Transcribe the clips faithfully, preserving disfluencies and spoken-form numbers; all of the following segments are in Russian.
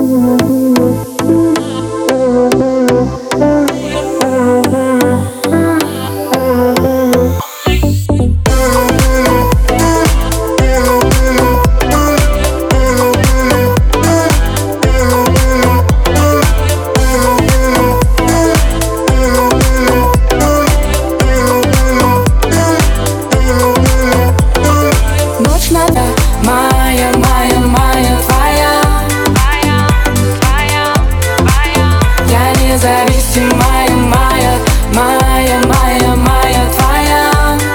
Моя, моя, моя, твоя. Я независимая, моя, моя, моя, моя, твоя.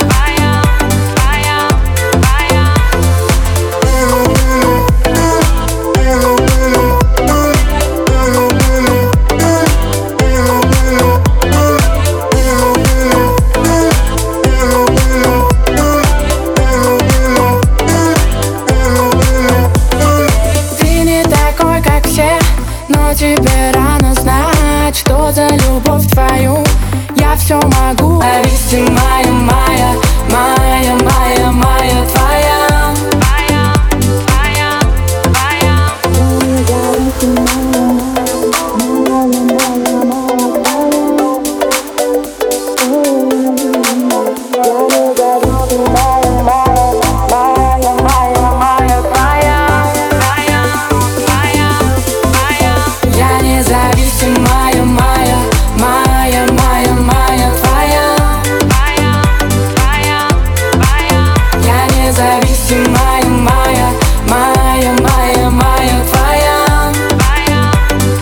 Но тебе рано знать, что за любовь твою я все могу. Зависимая, моя, моя, моя, моя, твоя.